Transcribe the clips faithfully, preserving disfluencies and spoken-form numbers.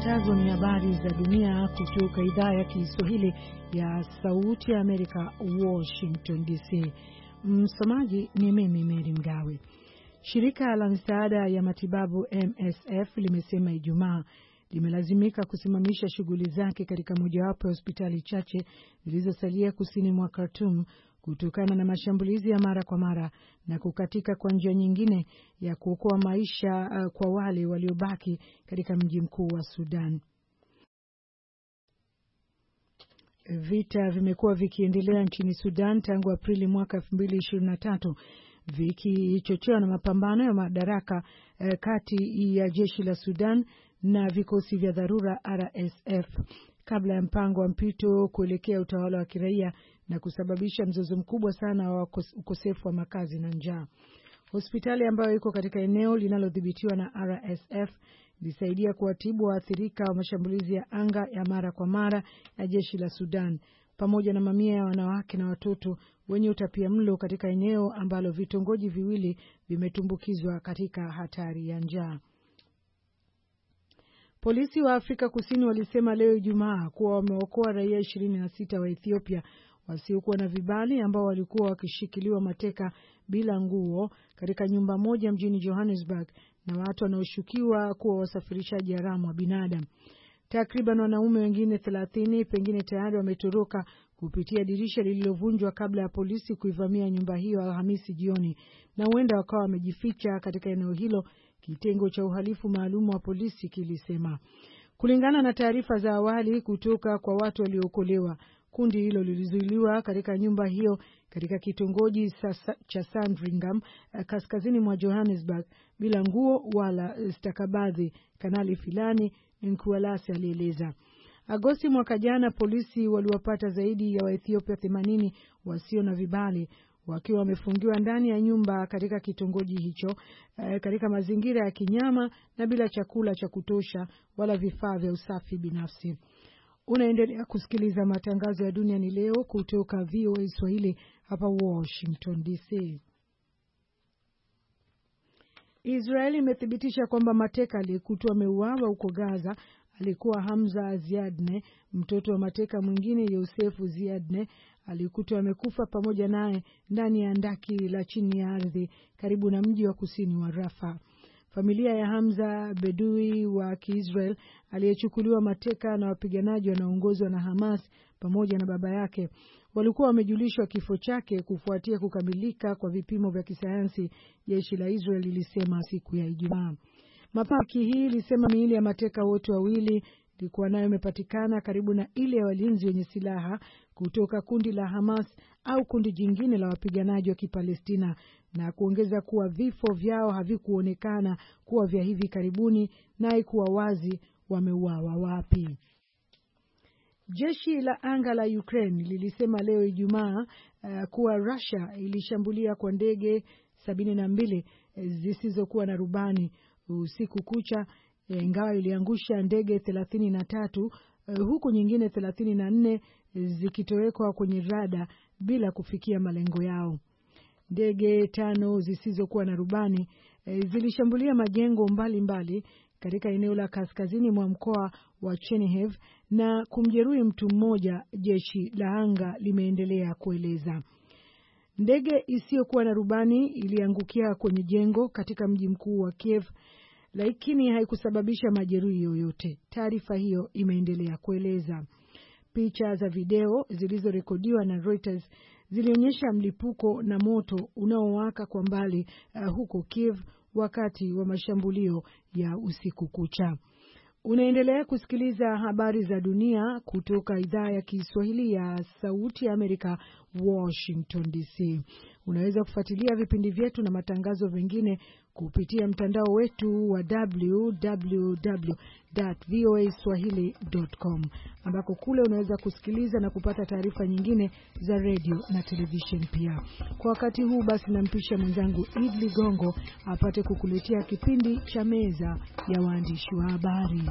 Zifuatazo ni habari za dunia kutoka idhaa ya Kiswahili ya Sauti ya Amerika, Washington D C. Msomaji ni mimi Mary Mgawe. Shirika la msaada ya matibabu M S F limesema Ijumaa limelazimika kusimamisha shughuli zake katika mojawapo ya hospitali chache zilizosalia kusini mwa Khartoum kutokana na mashambulizi ya mara kwa mara na kukatika kwa njia nyingine ya kuokoa maisha uh, kwa wale waliobaki katika mji mkuu wa Sudan. Vita vimekuwa vikiendelea nchini Sudan tangu Aprili mwaka elfu mbili ishirini na tatu, vikichochewa na mapambano ya madaraka uh, kati ya jeshi la Sudan na vikosi vya dharura R S F kabla ya mpango wa mpito kuelekea utawala wa kiraia na kusababisha mzozo mkubwa sana wa ukosefu wa makazi na njaa. Hospitali ambayo iko katika eneo linalodhibitiwa na R S F ilisaidia kuwatibu waathirika wa mashambulizi ya anga ya mara kwa mara ya jeshi la Sudan, pamoja na mamia ya wanawake na watoto wenye utapiamlo katika eneo ambalo vitongoji viwili vimetumbukizwa katika hatari ya njaa. Polisi wa Afrika Kusini walisema leo Ijumaa kuwa wameokoa raia ishirini na sita wa Ethiopia wasiokuwa na vibali ambao walikuwa wakishikiliwa mateka bila nguo katika nyumba moja mjini Johannesburg na watu wanaoshukiwa kuwa wasafirishaji haramu wa binadamu. Takriban wanaume wengine thelathini pengine tayari wametoroka kupitia dirisha lililovunjwa kabla ya polisi kuivamia nyumba hiyo Alhamisi jioni, na huenda wakawa wamejificha katika eneo hilo, kitengo cha uhalifu maalum wa polisi kilisema. Kulingana na taarifa za awali kutoka kwa watu waliookolewa, kundi hilo lilizuiliwa katika nyumba hiyo katika kitongoji cha Sandringham kaskazini mwa Johannesburg bila nguo wala stakabadhi, Kanali Filani Nkualase alieleza. Agosti mwaka jana polisi waliwapata zaidi ya Waethiopia themanini wasio na vibali wakiwa wamefungiwa ndani ya nyumba katika kitongoji hicho eh, katika mazingira ya kinyama na bila chakula cha kutosha wala vifaa vya usafi binafsi. Unaendelea kusikiliza matangazo ya dunia ni leo kutoka V O A Swahili hapa Washington D C. Israeli imethibitisha kwamba mateka aliyekutwa ameuawa huko Gaza alikuwa Hamza Ziadne, mtoto wa mateka mwingine Yosefu Ziadne alikutwa amekufa pamoja naye ndani ya handaki la chini ya ardhi karibu na mji wa kusini wa Rafa. Familia ya Hamza Bedui wa Kiisrael aliyechukuliwa mateka na wapiganaji wanaoongozwa na Hamas pamoja na baba yake walikuwa wamejulishwa kifo chake kufuatia kukamilika kwa vipimo vya kisayansi, jeshi la Israel lilisema siku ya Ijumaa. Mapaki hii ilisema miili ya mateka wote wawili ilikuwa nayo imepatikana karibu na ile ya walinzi wenye silaha kutoka kundi la Hamas au kundi jingine la wapiganaji wa Kipalestina, na kuongeza kuwa vifo vyao havikuonekana kuwa vya hivi karibuni na haikuwa wazi wameuawa wapi. Jeshi la anga la Ukraine lilisema leo Ijumaa uh, kuwa Russia ilishambulia kwa ndege sabini na mbili zisizokuwa na rubani usiku kucha, ingawa iliangusha ndege thelathini na tatu uh, huku nyingine thelathini na nne zikitowekwa kwenye rada bila kufikia malengo yao. Ndege tano zisizokuwa na rubani uh, zilishambulia majengo mbalimbali katika eneo la kaskazini mwa mkoa wa Chernihiv na kumjeruhi mtu mmoja, jeshi la anga limeendelea kueleza. Ndege isiyokuwa na rubani iliangukia kwenye jengo katika mji mkuu wa Kiev, lakini haikusababisha majeruhi yoyote, taarifa hiyo imeendelea kueleza. Picha za video zilizorekodiwa na Reuters zilionyesha mlipuko na moto unaowaka kwa mbali uh, huko Kiev wakati wa mashambulio ya usiku kucha. Unaendelea kusikiliza habari za dunia kutoka idhaa ya Kiswahili ya Sauti ya Amerika, Washington D C. Unaweza kufuatilia vipindi vyetu na matangazo mengine kupitia mtandao wetu wa w w w dot v o a swahili dot com, ambako kule unaweza kusikiliza na kupata taarifa nyingine za radio na television pia. Kwa wakati huu basi nampisha mwenzangu Idli Gongo apate kukuletea kipindi cha meza ya waandishi wa habari.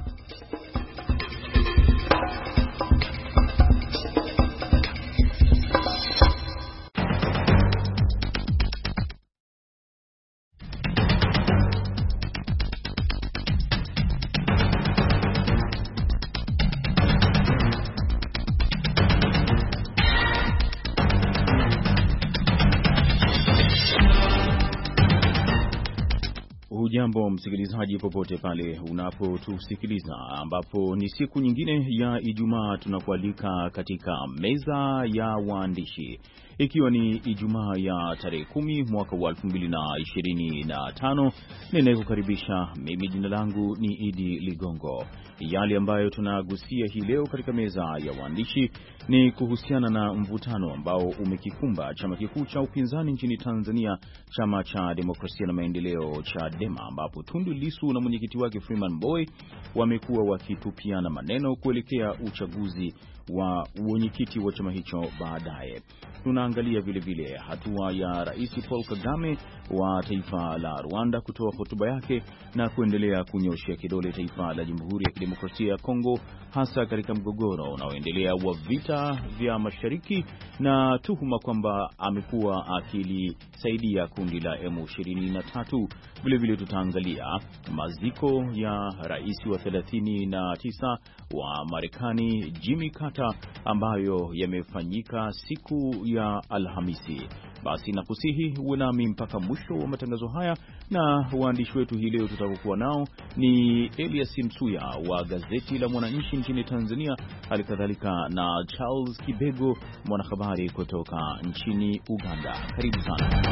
Hujambo msikilizaji, popote pale unapotusikiliza, ambapo ni siku nyingine ya Ijumaa tunakualika katika meza ya waandishi, ikiwa ni Ijumaa ya tarehe kumi mwaka wa elfu mbili na ishirini na tano. Ninayekukaribisha mimi, jina langu ni Idi Ligongo. Yale ambayo tunagusia hii leo katika meza ya waandishi ni kuhusiana na mvutano ambao umekikumba chama kikuu cha upinzani nchini Tanzania, chama cha Demokrasia na Maendeleo, Chadema, ambapo Tundu Lissu na mwenyekiti wake Freeman Mbowe wamekuwa wakitupiana maneno kuelekea uchaguzi wa mwenyekiti wa chama hicho baadaye. Tunaangalia vile vile hatua ya Rais Paul Kagame wa taifa la Rwanda kutoa hotuba yake na kuendelea kunyoshia kidole taifa la Jamhuri ya Kidemokrasia ya Kongo, hasa katika mgogoro unaoendelea wa vita vya mashariki na tuhuma kwamba amekuwa akilisaidia kundi la M ishirini na tatu. Vile vile tutaangalia maziko ya rais wa thelathini na tisa wa Marekani Jimmy Carter ambayo yamefanyika siku ya Alhamisi. Basi nakusihi uwe nami mpaka mwisho wa matangazo haya, na waandishi wetu hii leo tutakokuwa nao ni Elias Msuya wa gazeti la Mwananchi nchini Tanzania, halikadhalika na Charles Kibego, mwanahabari kutoka nchini Uganda. Karibu sana.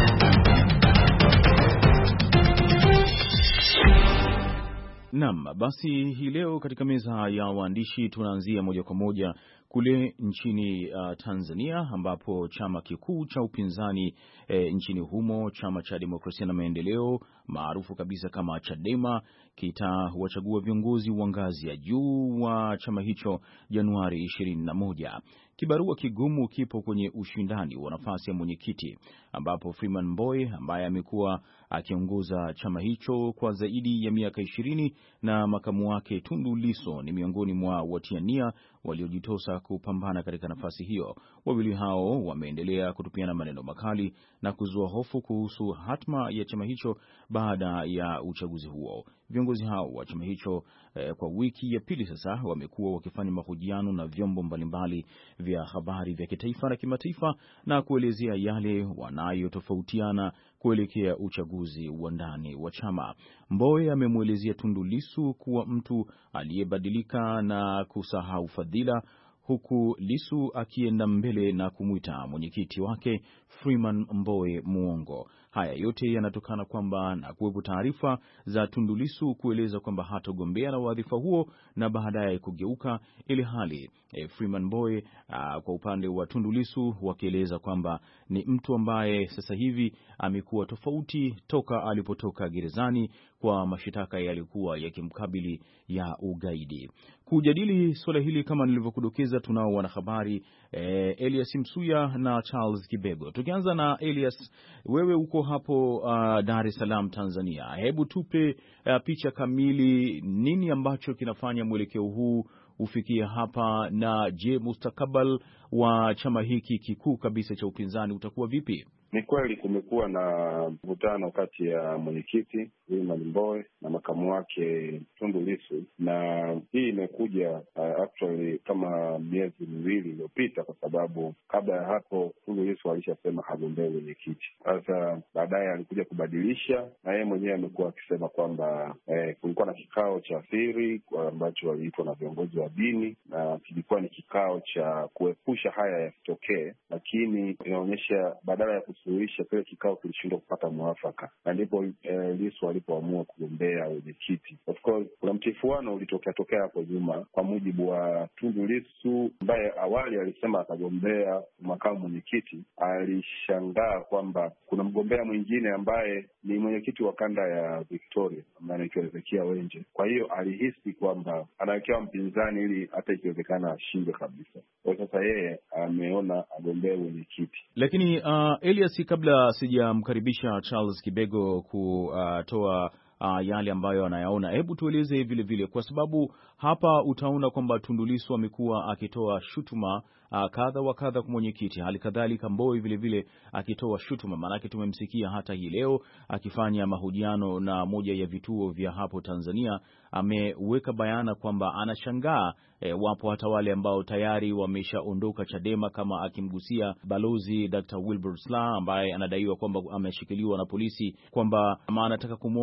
Naam, basi hii leo katika meza ya waandishi tunaanzia moja kwa moja kule nchini uh, Tanzania, ambapo chama kikuu cha upinzani e, nchini humo, chama cha Demokrasia na Maendeleo maarufu kabisa kama Chadema, kitawachagua viongozi wa ngazi ya juu wa chama hicho Januari ishirini na moja. Kibarua kigumu kipo kwenye ushindani wa nafasi ya mwenyekiti, ambapo Freeman Mbowe ambaye amekuwa akiongoza chama hicho kwa zaidi ya miaka ishirini na makamu wake Tundu Lissu ni miongoni mwa watiania waliojitosa kupambana katika nafasi hiyo. Wawili hao wameendelea kutupiana maneno makali na kuzua hofu kuhusu hatma ya chama hicho baada ya uchaguzi huo. Viongozi hao wa chama hicho eh, kwa wiki ya pili sasa wamekuwa wakifanya mahojiano na vyombo mbalimbali vya habari vya kitaifa na kimataifa na kuelezea yale wanayotofautiana kuelekea uchaguzi wa ndani wa chama. Mbowe amemwelezea Tundu Lissu kuwa mtu aliyebadilika na kusahau fadhila, huku Lissu akienda mbele na kumwita mwenyekiti wake Freeman Mbowe muongo. Haya yote yanatokana kwamba na kuwepo taarifa za Tundu Lissu kueleza kwamba hatogombea na wadhifa huo na baadaye kugeuka, ili hali e, Freeman Mbowe kwa upande wa Tundu Lissu wakieleza kwamba ni mtu ambaye sasa hivi amekuwa tofauti toka alipotoka gerezani kwa mashitaka yalikuwa yakimkabili ya ugaidi. Kujadili swala hili kama nilivyokudokeza, tunao wanahabari eh, Elias Msuya na Charles Kibego. Tukianza na Elias, wewe uko hapo uh, Dar es Salaam, Tanzania. Hebu tupe uh, picha kamili, nini ambacho kinafanya mwelekeo huu ufikia hapa, na je, mustakabali wa chama hiki kikuu kabisa cha upinzani utakuwa vipi? Ni kweli kumekuwa na mvutano kati ya mwenyekiti Freeman Mbowe na makamu wake Tundu Lissu, na hii imekuja uh, actually kama miezi miwili iliyopita, kwa sababu kabla ya hapo Tundu Lissu alishasema hagombei mwenyekiti. Sasa baadaye alikuja kubadilisha, na yeye mwenyewe amekuwa akisema kwamba eh, kulikuwa na kikao cha siri ambacho waliitwa na viongozi wa dini, na kilikuwa ni kikao cha kuepusha haya yasitokee, lakini inaonyesha badala ya suluhisha kile kikao kilishindwa kupata mwafaka, na ndipo eh, Lissu alipoamua kugombea wenyekiti. Of course kuna mtifuano ulitokea tokea hapo nyuma. Kwa mujibu wa Tundu Lissu ambaye awali alisema atagombea makamu mwenyekiti, alishangaa kwamba kuna mgombea mwingine ambaye ni mwenyekiti wa kanda ya Victoria ambaye anaitwa Ezekia Wenje. Kwa hiyo alihisi kwamba anawekewa mpinzani ili hata ikiwezekana ashinde kabisa. Kwa sasa yeye ameona agombea mwenyekiti. Lakini uh, Elias, kabla sijamkaribisha Charles Kibego kutoa uh, yale ambayo anayaona, hebu tueleze vile vile, kwa sababu hapa utaona kwamba Tundu Lissu amekuwa akitoa shutuma uh, kadha wa kadha kwa mwenyekiti, hali kadhalika Mbowe vile vile akitoa shutuma. Maanake tumemsikia hata hii leo akifanya mahojiano na moja ya vituo vya hapo Tanzania, ameweka bayana kwamba anashangaa e, wapo hata wale ambao tayari wameshaondoka Chadema, kama akimgusia balozi Doctor Wilbur Slaa ambaye anadaiwa kwamba ameshikiliwa na polisi, kwamba ama anataka kumuona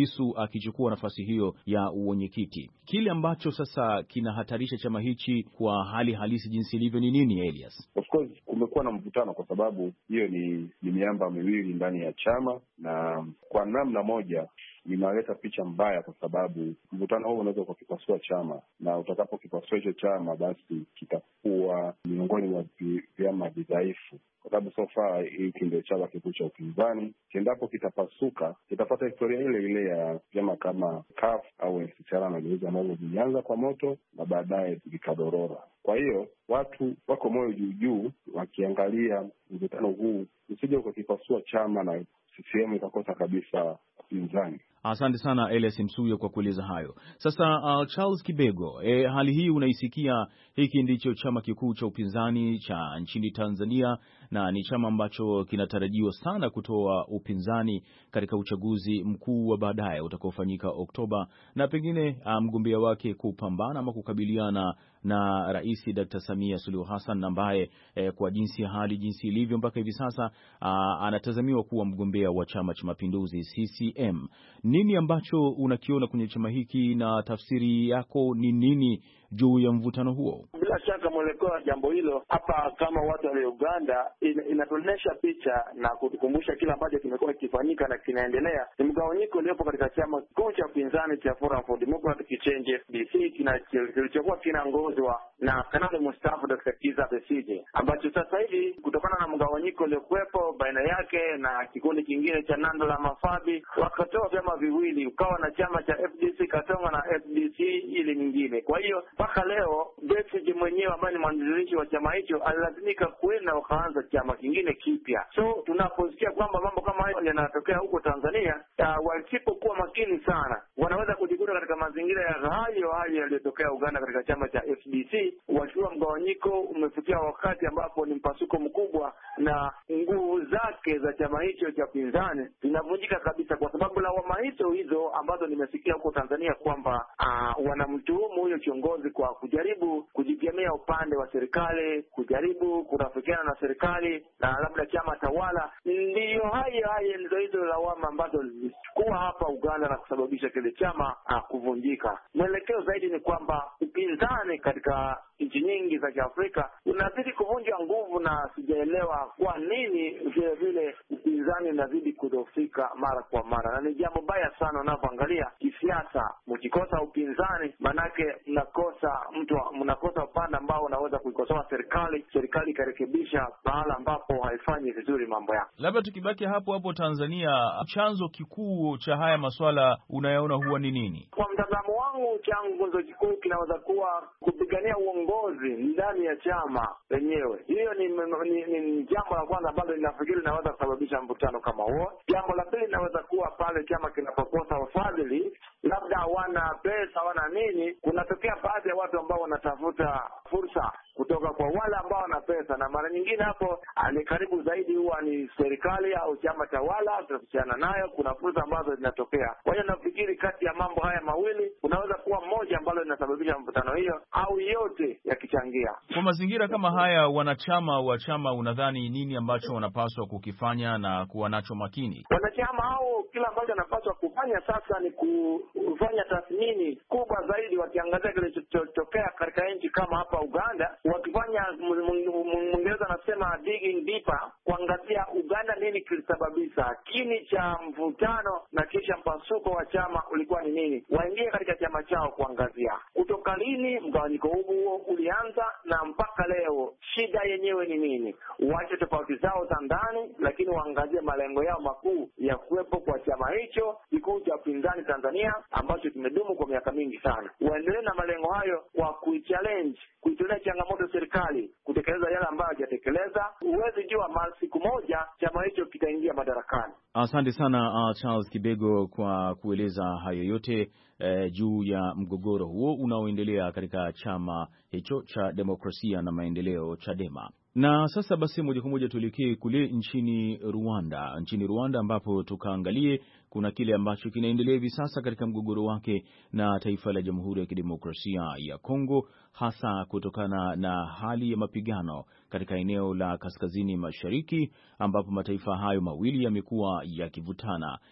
Lissu akichukua nafasi hiyo ya uwenyekiti. Kile ambacho sasa kinahatarisha chama hichi kwa hali halisi jinsi ilivyo ni nini, Elias? Of course kumekuwa na mvutano kwa sababu hiyo ni, ni miamba miwili ndani ya chama, na kwa namna moja inaleta picha mbaya, kwa sababu mvutano huu unaweza kukipasua chama, na utakapokipasua hicho chama basi kitakuwa miongoni mwa vyama vidhaifu, kwa sababu so far hiki ndio chama kikuu cha upinzani. Kiendapo kitapasuka, kitapata historia ile ile ya vyama kama C U F au N C C R na Mageuzi ambavyo vilianza kwa moto na baadaye vikadorora. Kwa hiyo watu wako moyo juu juu wakiangalia mvutano huu usije ukakipasua chama na C C M ikakosa kabisa upinzani. Asante sana Elias Msuya kwa kueleza hayo. Sasa uh, Charles Kibego, e, hali hii unaisikia, hiki ndicho chama kikuu cha upinzani cha nchini Tanzania na ni chama ambacho kinatarajiwa sana kutoa upinzani katika uchaguzi mkuu wa baadaye utakaofanyika Oktoba, na pengine uh, mgombea wake kupambana ama kukabiliana na Rais Daktari Samia Suluhu Hassan ambaye eh, kwa jinsi ya hali jinsi ilivyo mpaka hivi sasa uh, anatazamiwa kuwa mgombea wa Chama cha Mapinduzi C C M. Nini ambacho unakiona kwenye chama hiki na tafsiri yako ni nini juu ya mvutano huo? Bila shaka mwelekeo wa jambo hilo hapa kama watu wa Uganda in, inatuonyesha picha na kutukumbusha kila ambacho kimekuwa kifanyika na kinaendelea. Ni mgawanyiko uliopo katika chama kikuu cha upinzani cha Forum for Democratic Change F D C kilichokuwa kinaongozwa na kanali mstaafu Daktari Kizza Besigye, ambacho sasa hivi kutokana na mgawanyiko uliokuwepo baina yake na kikundi kingine cha Nando la Mafabi wakatoa vyama viwili, ukawa na chama cha F D C Katonga na F D C ili nyingine. Kwa hiyo mpaka leo Besigye mwenyewe ambaye ni mwanzilishi wa chama hicho alilazimika kwenda wakaanza chama kingine kipya. So tunaposikia kwamba mambo kama hayo yanatokea huko Tanzania, uh, wasipokuwa makini sana wanaweza kujikuta katika mazingira ya hayo hayo yaliyotokea Uganda katika chama cha F D C, wakiwa mgawanyiko umefikia wakati ambapo ni mpasuko mkubwa na nguvu zake za chama hicho cha pinzani zinavunjika kabisa, kwa sababu lawama hizo hizo ambazo nimesikia huko Tanzania kwamba uh, wanamtuhumu huyo kiongozi kwa kujaribu kujigemea upande wa serikali, kujaribu kurafikiana na serikali na labda chama tawala. Ndiyo hayo hayo ndizo hizo lawama ambazo zilichukua hapa Uganda na kusababisha kile chama uh, kuvunjika. Mwelekeo zaidi ni kwamba upinzani katika nchi nyingi za Kiafrika unazidi kuvunja nguvu, na sijaelewa kwa nini vile vile upinzani unazidi kudhoofika mara kwa mara, na ni jambo baya sana unapoangalia kisiasa. Mkikosa upinzani manake mnakosa mtu, mnakosa upande ambao unaweza kuikosoa serikali, serikali ikarekebisha pahala ambapo haifanyi vizuri mambo yake. Labda tukibaki hapo hapo Tanzania, chanzo kikuu cha haya masuala unayaona huwa ni nini? Kwa mtazamo wangu, chanzo kikuu kinaweza kuwa kupigania uongozi ndani ya chama lenyewe. Hiyo ni, ni, ni, ni jambo la kwanza ambalo ninafikiri linaweza kusababisha mvutano kama huo. Jambo la pili linaweza kuwa pale chama kinapokosa wafadhili, labda hawana pesa, hawana nini, kunatokea baadhi ya watu ambao wanatafuta fursa kutoka kwa wale ambao wana pesa, na mara nyingine hapo ni karibu zaidi huwa ni serikali au chama tawala tutafikiana nayo, kuna fursa ambazo zinatokea. Kwa hiyo nafikiri kati ya mambo haya mawili unaweza kuwa moja ambalo linasababisha mvutano hiyo au yote yakichangia. Kwa mazingira kama haya, wanachama wa chama unadhani nini ambacho wanapaswa kukifanya na kuwa nacho makini? Wanachama hao kila ambacho wanapaswa kufanya sasa ni kufanya tathmini kubwa zaidi, wakiangazia kilichotokea katika nchi kama hapa Uganda, wakifanya Mwingereza anasema digging deeper, kuangazia Uganda nini kilisababisha kini cha mvutano na kisha mpasuko wa chama ulikuwa ni nini. Waingie katika chama chao kuangazia kutoka lini mgawanyiko huo ulianza na mpaka leo shida yenyewe ni nini. Waache tofauti zao za ndani, lakini waangazie malengo yao makuu ya kuwepo kwa chama hicho kikuu cha upinzani Tanzania ambacho kimedumu kwa miaka mingi sana. Waendelee na malengo hayo kwa kuichallenge, kuitolea changamoto serikali kutekeleza yale ambayo hajatekeleza. Huwezi jua mara siku moja chama hicho kitaingia madarakani. Asante sana uh, Charles Kibego kwa kueleza hayo yote uh, juu ya mgogoro huo unaoendelea katika chama hicho cha Demokrasia na Maendeleo, Chadema. Na sasa basi moja kwa moja tuelekee kule nchini Rwanda. Nchini Rwanda ambapo tukaangalie kuna kile ambacho kinaendelea hivi sasa katika mgogoro wake na taifa la Jamhuri ya Kidemokrasia ya Kongo, hasa kutokana na hali ya mapigano katika eneo la kaskazini mashariki ambapo mataifa hayo mawili yamekuwa yakivutana.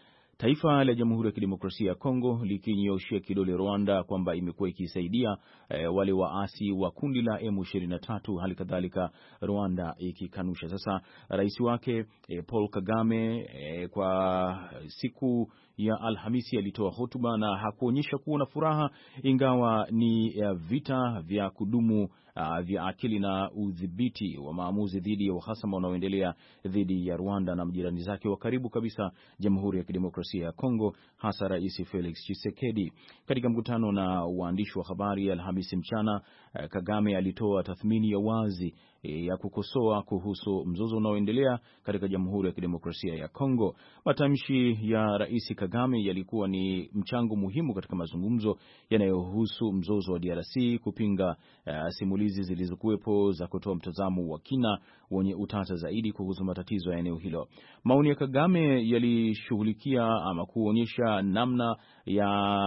taifa la Jamhuri ya Kidemokrasia ya Kongo likinyoshia kidole Rwanda kwamba imekuwa ikisaidia e, wale waasi wa kundi la M ishirini na tatu, hali kadhalika Rwanda ikikanusha. Sasa rais wake e, Paul Kagame e, kwa siku ya Alhamisi alitoa hotuba na hakuonyesha kuwa na furaha, ingawa ni uh, vita vya kudumu uh, vya akili na udhibiti wa maamuzi dhidi ya uhasama unaoendelea dhidi ya Rwanda na majirani zake wa karibu kabisa, Jamhuri ya Kidemokrasia ya Kongo, hasa Rais Felix Tshisekedi. Katika mkutano na waandishi wa habari Alhamisi mchana, uh, Kagame alitoa tathmini ya wazi ya kukosoa kuhusu mzozo unaoendelea katika Jamhuri ya Kidemokrasia ya Kongo. Matamshi ya Rais Kagame yalikuwa ni mchango muhimu katika mazungumzo yanayohusu mzozo wa D R C, kupinga uh, simulizi zilizokuwepo za kutoa mtazamo wa kina wenye utata zaidi kuhusu matatizo ya eneo hilo. Maoni ya Kagame yalishughulikia ama kuonyesha namna ya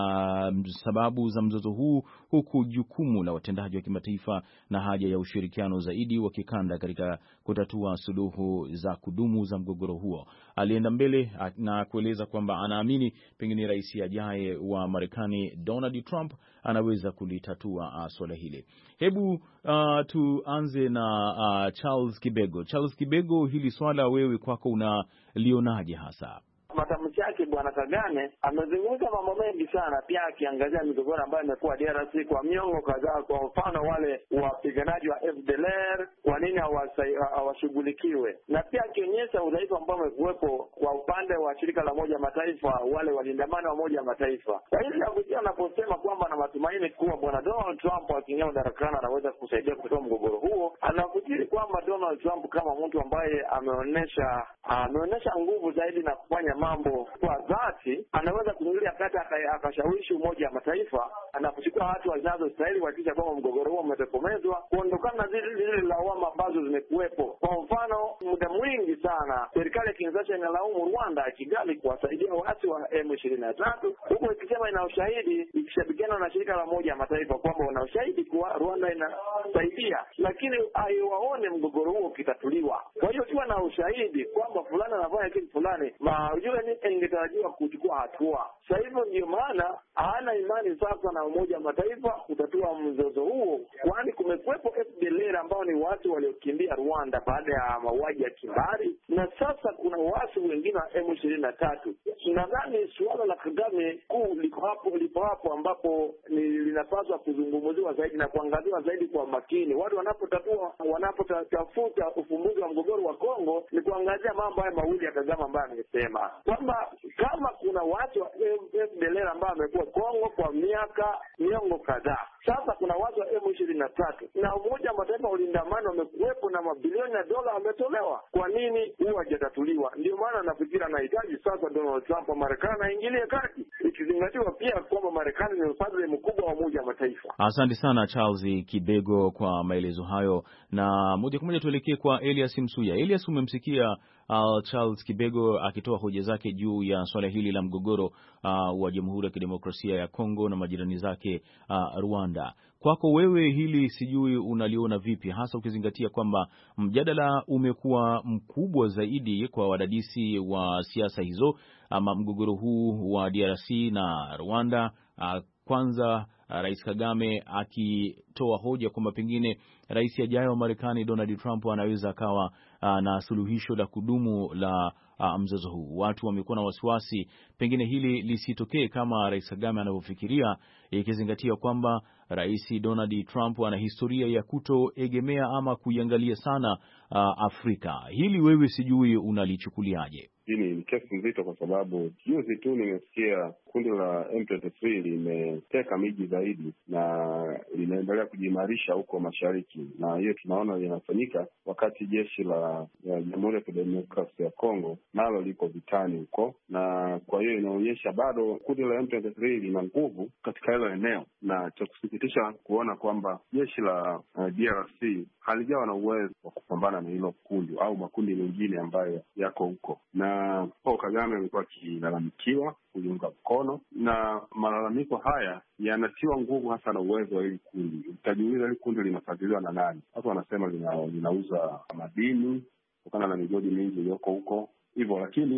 sababu za mzozo huu, huku jukumu la watendaji wa kimataifa na haja ya ushirikiano zaidi wa kikanda katika kutatua suluhu za kudumu za mgogoro huo. Alienda mbele na kueleza kwamba anaamini pengine rais ajaye wa Marekani Donald Trump anaweza kulitatua swala hili. Hebu uh, tuanze na uh, Charles Kibego. Charles Kibego, hili swala wewe kwako unalionaje hasa? Matamshi yake Bwana Kagame amezungumza mambo mengi sana, pia akiangazia migogoro ambayo imekuwa D R C kwa miongo kadhaa. Kwa mfano, wale wapiganaji wa F D L R kwa nini hawashughulikiwe, na pia akionyesha udhaifu ambao umekuwepo kwa upande wa shirika la Umoja Mataifa, wale walindamana wa Umoja Mataifa. Kwa hiyo nakuja anaposema kwamba na matumaini kuwa Bwana Donald Trump akiingia madarakani anaweza kusaidia kutoa mgogoro huo, anafikiri kwamba Donald Trump kama mtu ambaye ameonyesha ameonyesha nguvu zaidi na kufanya mambo kwa dhati, anaweza kuingilia kati akashawishi Umoja wa Mataifa anapochukua hatua zinazostahili kuhakikisha kwamba mgogoro huo umetokomezwa, kuondokana na zile zile lawama ambazo zimekuwepo. Kwa mfano, muda mwingi sana serikali ya Kinshasa inalaumu Rwanda Kigali kuwasaidia waasi wa M ishirini na tatu, huko ikisema ina ushahidi, ikishabikiana na shirika la Umoja wa Mataifa kwamba wana ushahidi kwa Rwanda inasaidia, lakini haiwaone mgogoro huo ukitatuliwa. Kwa hiyo kiwa na ushahidi kwamba fulani anafanya kitu fulani, maujue ni ingetarajiwa kuchukua hatua. Sasa hivyo ndio maana hana imani sasa na Umoja wa Mataifa kutatua mzozo huo, kwani kumekuwepo F D L R ambao ni watu waliokimbia Rwanda baada ya mauaji ya kimbari, na sasa kuna watu wengine wa M ishirini na tatu. Nadhani suala la Kagame kuu liko hapo lipo hapo ambapo ni linapaswa kuzungumziwa zaidi na kuangaziwa zaidi kwa makini. Watu wanapotatua wanapotafuta ufumbuzi wa mgogoro wa Kongo ni kuangazia mambo haya mawili ya Kagame ambaye amesema kwamba kama kuna watu wa F D L R ambao wamekuwa Kongo kwa miaka miongo kadhaa, sasa kuna watu wa M ishirini na tatu na Umoja wa Mataifa ulindamano wamekuwepo na mabilioni ya dola wametolewa. Kwa nini huwa hajatatuliwa? Ndio maana nafikiri anahitaji sasa Donald Trump wa Marekani aingilie kati, ikizingatiwa pia kwamba Marekani ni mfadhili mkubwa wa Umoja wa Mataifa. Asante sana Charles Kibego kwa maelezo hayo, na moja kwa moja tuelekee kwa Elias Msuya. Elias, umemsikia Uh, Charles Kibego akitoa hoja zake juu ya swala hili la mgogoro uh, wa Jamhuri ya Kidemokrasia ya Kongo na majirani zake uh, Rwanda. Kwako wewe hili sijui unaliona vipi, hasa ukizingatia kwamba mjadala umekuwa mkubwa zaidi kwa wadadisi wa siasa hizo ama mgogoro huu wa D R C na Rwanda. Uh, kwanza uh, Rais Kagame akitoa hoja kwamba pengine rais ajaye wa Marekani Donald Trump anaweza akawa uh, na suluhisho la kudumu la uh, mzozo huu. Watu wamekuwa na wasiwasi pengine hili lisitokee kama Rais Kagame anavyofikiria, ikizingatia kwamba Rais Donald Trump ana historia ya kutoegemea ama kuiangalia sana uh, Afrika. Hili wewe sijui unalichukuliaje? Hii ni kesi nzito kwa sababu juzi tu nimesikia kundi la M ishirini na tatu limeteka miji zaidi na linaendelea kujimarisha huko mashariki, na hiyo tunaona linafanyika wakati jeshi la Jamhuri ya Kidemokrasia ya Kongo nalo liko vitani huko, na kwa hiyo inaonyesha bado kundi la M ishirini na tatu lina nguvu katika hilo eneo, na cha kusikitisha kuona kwamba jeshi la uh, D R C halijawa na uwezo wa kupambana na hilo kundi au makundi mengine ambayo yako huko. Na Paul Kagame amekuwa akilalamikiwa kuiunga mkono, na malalamiko haya yanatiwa nguvu hasa na uwezo wa hili kundi. Utajiuliza hili kundi linafadhiliwa na nani? Watu wanasema lina, linauza madini kutokana na migodi mingi iliyoko huko hivyo, lakini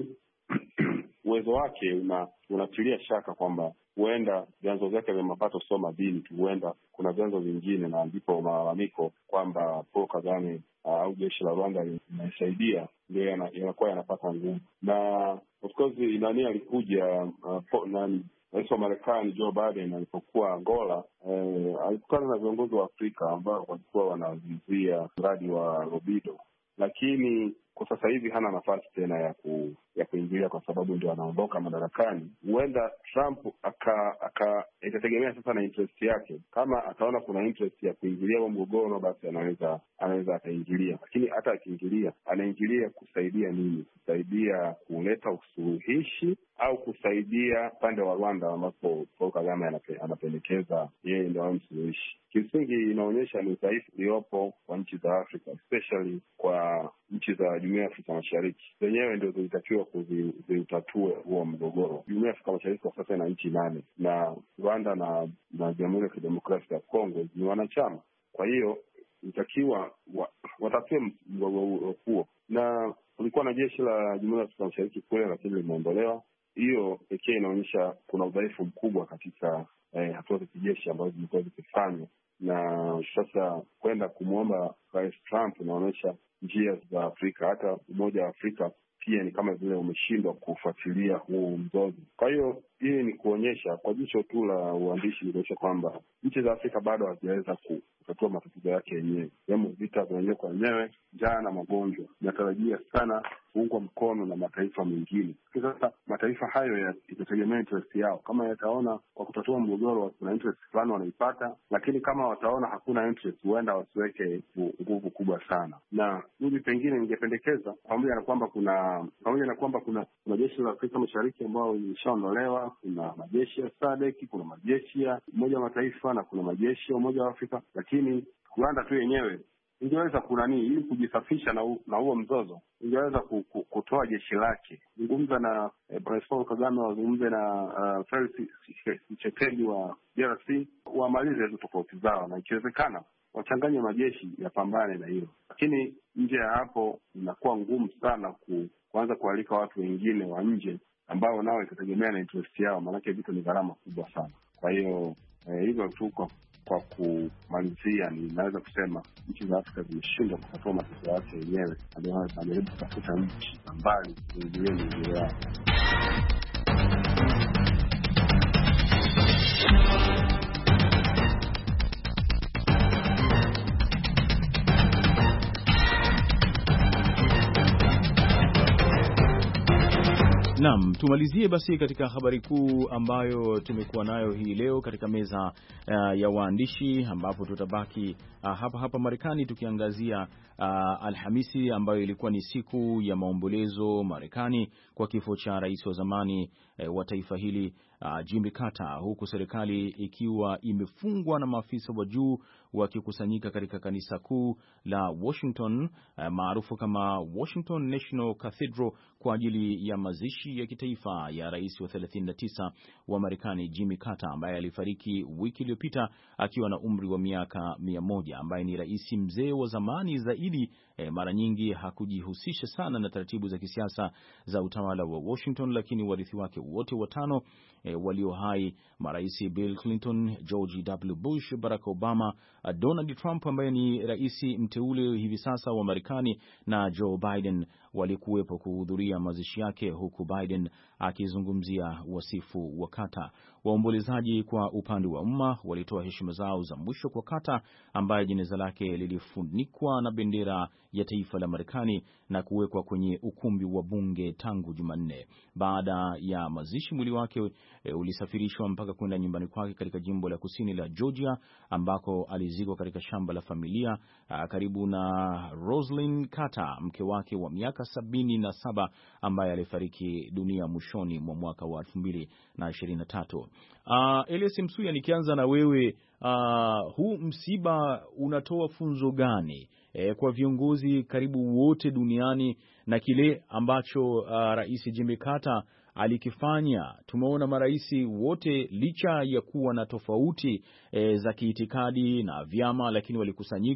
uwezo wake una, unatilia shaka kwamba huenda vyanzo vyake vya mapato sio madini tu, huenda kuna vyanzo vingine, na ndipo malalamiko kwamba Paul Kagame au uh, jeshi la Rwanda linasaidia ndio yanakuwa yanapata nguvu. Na of course nani alikuja uh, nani rais wa Marekani Joe Biden alipokuwa Angola, eh, alikutana na viongozi wa Afrika ambao walikuwa wanazungumzia mradi wa Robido, lakini kwa sasa hivi hana nafasi tena ya ku, ya kuingilia kwa sababu ndio anaondoka madarakani. Huenda Trump aka aka itategemea sasa na interest yake. Kama ataona kuna interest ya kuingilia huo mgogoro, basi anaweza anaweza akaingilia, lakini hata akiingilia, anaingilia kusaidia nini? Kusaidia kuleta usuluhishi au kusaidia pande wa Rwanda ambapo Paul Kagame anapendekeza yeye ndio awe msuluhishi? Kimsingi inaonyesha ni udhaifu uliopo kwa nchi za Afrika, especially kwa nchi za Jumuiya ya Afrika Mashariki. Zenyewe ndio zilitakiwa kuziutatue huo mgogoro. Jumuiya ya Afrika Mashariki kwa sasa ina nchi nane na Rwanda na na Jamhuri ya Kidemokrasia ya Kongo ni wanachama. Kwa hiyo itakiwa wa, watatue mgogoro huo, na kulikuwa na jeshi la Jumuiya ya Afrika Mashariki kule, lakini limeondolewa. Hiyo pekee inaonyesha kuna udhaifu mkubwa katika eh, hatua za kijeshi ambazo zilikuwa zikifanywa, na sasa kwenda kumwomba Rais Trump inaonyesha njia za Afrika, hata Umoja wa Afrika pia ni kama vile umeshindwa kufuatilia huu mzozo. Kwa hiyo hii ni kuonyesha kwa jicho tu la uandishi, inaonyesha kwamba nchi za Afrika bado hazijaweza kutatua matatizo yake yenyewe, yaani vita vya wenyewe kwa wenyewe, njaa na magonjwa. Inatarajia sana kuungwa mkono na mataifa mengine. Sasa mataifa hayo itategemea interest yao. Kama yataona kwa kutatua mgogoro kuna interest fulani wanaipata, lakini kama wataona hakuna interest, huenda wasiweke nguvu kubwa sana. Na mimi pengine ningependekeza, pamoja na kwamba kuna pamoja na kwamba kuna kuna jeshi la Afrika Mashariki ambao limeshaondolewa, kuna majeshi ya SADC, kuna majeshi ya Umoja wa Mataifa na kuna majeshi ya Umoja wa Afrika, lakini Rwanda tu yenyewe ingeweza kunani ili kujisafisha na u, na huo mzozo, ingeweza ku, ku, kutoa jeshi lake, zungumza na eh, Paul Kagame, wazungumze na uh, Felix Tshisekedi wa D R C, wamalize hizo tofauti zao, na ikiwezekana wachanganye majeshi yapambane na hilo. Lakini nje ya hapo inakuwa ngumu sana ku, kuanza kualika watu wengine wa nje ambao nao itategemea na interest yao, maanake vitu ni gharama kubwa sana. Kwa hiyo eh, hivyo tu kwa Kwa kumalizia, ninaweza kusema nchi za Afrika zimeshindwa kutatua matatizo yake yenyewe, anajaribu kutafuta nchi za mbali kuingilia mingine yao. Naam, tumalizie basi katika habari kuu ambayo tumekuwa nayo hii leo katika meza uh, ya waandishi, ambapo tutabaki uh, hapa hapa Marekani tukiangazia uh, Alhamisi ambayo ilikuwa ni siku ya maombolezo Marekani kwa kifo cha rais wa zamani uh, wa taifa hili uh, Jimmy Carter, huku serikali ikiwa imefungwa na maafisa wa juu wakikusanyika katika kanisa kuu la Washington uh, maarufu kama Washington National Cathedral kwa ajili ya mazishi ya kitaifa ya rais wa thelathini na tisa wa Marekani Jimmy Carter, ambaye alifariki wiki iliyopita akiwa na umri wa miaka mia moja, ambaye ni rais mzee wa zamani zaidi. E, mara nyingi hakujihusisha sana na taratibu za kisiasa za utawala wa Washington, lakini warithi wake wote watano e, walio hai, marais Bill Clinton, George W. Bush, Barack Obama, Donald Trump ambaye ni rais mteule hivi sasa wa Marekani, na Joe Biden walikuwepo kuhudhuria mazishi yake, huku Biden akizungumzia wasifu wa Carter. Waombolezaji kwa upande wa umma walitoa heshima zao za mwisho kwa Carter, ambaye jeneza lake lilifunikwa na bendera ya taifa la Marekani na kuwekwa kwenye ukumbi wa bunge tangu Jumanne. Baada ya mazishi, mwili wake e, ulisafirishwa mpaka kwenda nyumbani kwake katika jimbo la kusini la Georgia, ambako alizikwa katika shamba la familia a, karibu na Rosalynn Carter, mke wake wa miaka sabini na saba, ambaye alifariki dunia mwishoni mwa mwaka wa elfu mbili na ishirini na tatu. Uh, Elias Msuya, nikianza na wewe, uh, huu msiba unatoa funzo gani e, kwa viongozi karibu wote duniani na kile ambacho uh, Rais Jimmy Carter alikifanya? Tumeona marais wote licha ya kuwa na tofauti e, za kiitikadi na vyama, lakini walikusanyika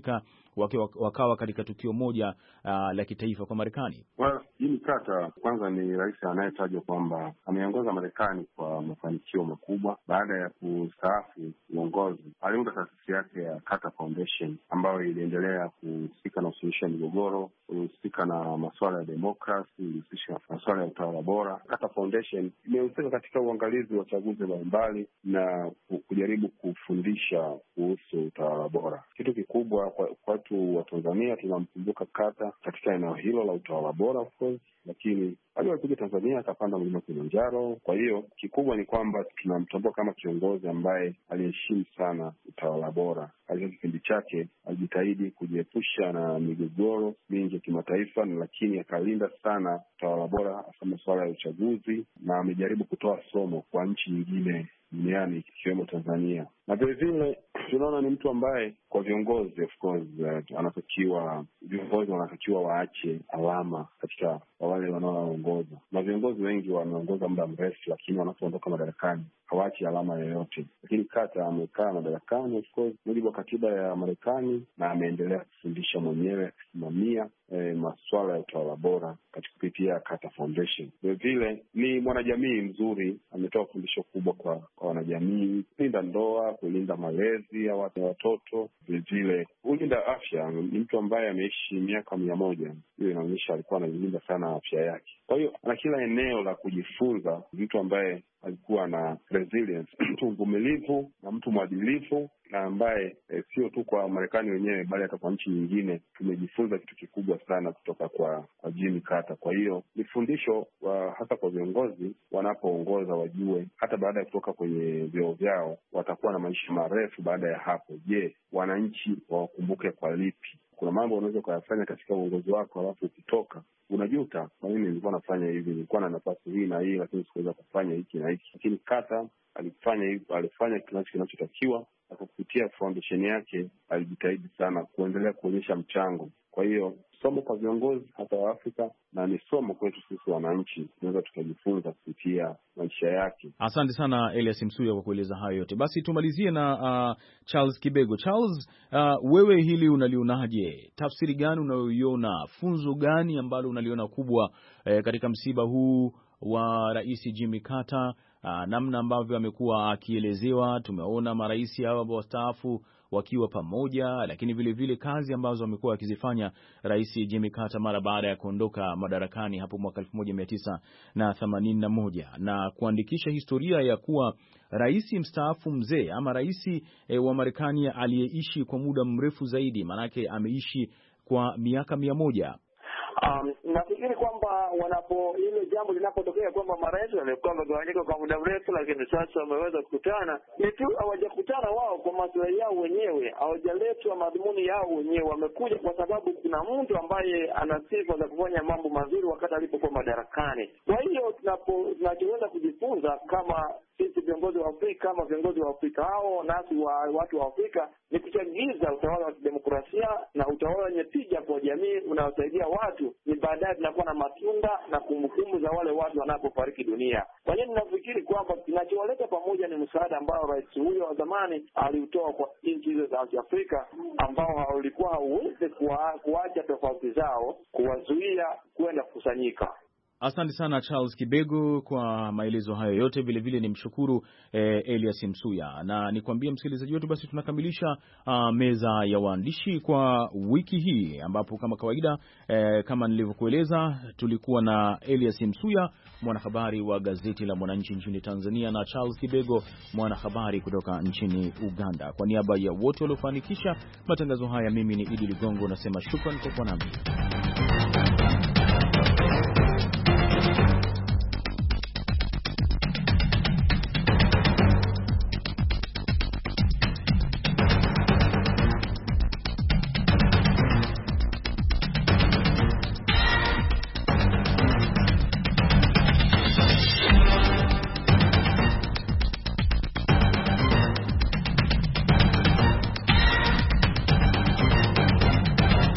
wakawa katika tukio moja uh, la kitaifa kwa Marekani? Well, Jimmy Carter kwanza ni rais anayetajwa kwamba ameongoza Marekani kwa mafanikio makubwa. Baada ya kustaafu uongozi, aliunda taasisi yake ya Carter Foundation ambayo iliendelea kuhusika na usuluhishi wa migogoro, kuhusika na masuala ya demokrasi, kuhusika na masuala ya utawala bora. Carter Foundation imehusika katika uangalizi wa chaguzi mbalimbali na kujaribu kufundisha kuhusu utawala bora. Kitu kikubwa kwa watu wa Tanzania, tunamkumbuka Carter katika eneo hilo la utawala bora of course, lakini alikuja Tanzania akapanda mlima Kilimanjaro. Kwa hiyo kikubwa ni kwamba tunamtambua kama kiongozi ambaye aliheshimu sana utawala bora. Katika kipindi chake alijitahidi kujiepusha na migogoro mingi ya kimataifa, lakini akalinda sana utawala bora, hasa masuala ya uchaguzi, na amejaribu kutoa somo kwa nchi nyingine duniani ikiwemo Tanzania. Na vile vile tunaona ni mtu ambaye kwa viongozi of course uh, anatakiwa viongozi wanatakiwa waache alama katika wale wanaoongoza. Na viongozi wengi wameongoza muda mrefu, lakini wanapoondoka madarakani hawaachi alama yoyote. Lakini Carter amekaa madarakani of course mujibu wa katiba ya Marekani, na ameendelea kufundisha mwenyewe, akisimamia eh, masuala ya utawala bora katika kupitia Carter Foundation. Vile vile ni mwanajamii mzuri, ametoa fundisho kubwa kwa, kwa wanajamii, kulinda ndoa, kulinda malezi ya watoto, vile vile kulinda afya. Ni mtu ambaye ameishi miaka mia moja. Hiyo inaonyesha alikuwa anajilinda sana afya yake. Kwa hiyo ana kila eneo la kujifunza, mtu ambaye alikuwa na resilience, mtu mvumilivu na mtu mwadilifu, na ambaye e, sio tu kwa Marekani wenyewe bali hata kwa nchi nyingine. Tumejifunza kitu kikubwa sana kutoka kwa, kwa Jimmy Carter. Kwa hiyo ni fundisho wa, hasa kwa viongozi wanapoongoza, wajue hata baada ya kutoka kwenye vyeo vyao watakuwa na maisha marefu baada ya hapo. Je, wananchi wawakumbuke kwa lipi? Kuna mambo unaweza ukayafanya katika uongozi wako, alafu ukitoka unajuta, kwa nini nilikuwa nafanya hivi, nilikuwa na nafasi hii na hii, lakini sikuweza kufanya hiki na hiki. Lakini Carter alifanya hivi, alifanya kinacho kinachotakiwa, na kupitia foundation yake alijitahidi sana kuendelea kuonyesha mchango. Kwa hiyo somo kwa viongozi hata wa Afrika, na ni somo kwetu sisi wananchi, tunaweza tukajifunza kupitia maisha yake. Asante sana Elias Msuya kwa kueleza hayo yote. Basi tumalizie na uh, Charles Kibego. Charles, uh, wewe hili unalionaje? Tafsiri gani unayoiona? Funzo gani ambalo unaliona kubwa eh, katika msiba huu wa Rais Jimmy Carter, uh, namna ambavyo amekuwa akielezewa? Tumeona marais hawa wastaafu wakiwa pamoja, lakini vile vile kazi ambazo amekuwa akizifanya Rais Jimmy Carter mara baada ya kuondoka madarakani hapo mwaka elfu moja mia tisa na themanini na moja, na kuandikisha historia ya kuwa rais mstaafu mzee ama rais e, wa Marekani aliyeishi kwa muda mrefu zaidi, manake ameishi kwa miaka mia moja. Um, nafikiri kwamba wanapo ile jambo linapotokea kwamba marais wamekuwa wamegawanyika kwa muda mrefu, lakini sasa wameweza kukutana, ni tu hawajakutana wao kwa maslahi yao wenyewe, hawajaletwa madhumuni yao wenyewe. Wamekuja kwa sababu kuna mtu ambaye ana sifa za kufanya mambo mazuri wakati alipokuwa madarakani. Kwa hiyo tunapo tunachoweza kujifunza kama sisi viongozi wa Afrika, kama viongozi wa Afrika hao nasi wa watu wa Afrika, ni kuchagiza utawala wa kidemokrasia na utawala wenye tija kwa jamii unaosaidia watu. Ni baadaye tunakuwa na matunda na kumbukumbu za wale watu wanapofariki dunia. Kwa hiyo ninafikiri kwamba kinachowaleta pamoja ni msaada ambao rais huyo wa zamani aliutoa kwa nchi hizo za Afrika, ambao walikuwa hawezi kuacha tofauti zao kuwazuia kwenda kukusanyika. Asante sana Charles Kibego kwa maelezo hayo yote. Vile vile nimshukuru eh, Elias Msuya, na nikwambie msikilizaji wetu, basi tunakamilisha uh, meza ya waandishi kwa wiki hii, ambapo kama kawaida eh, kama nilivyokueleza tulikuwa na Elias Msuya, mwanahabari wa gazeti la Mwananchi nchini Tanzania, na Charles Kibego, mwanahabari kutoka nchini Uganda. Kwa niaba ya wote waliofanikisha matangazo haya, mimi ni Idi Ligongo nasema shukrani kwa kuwa nami.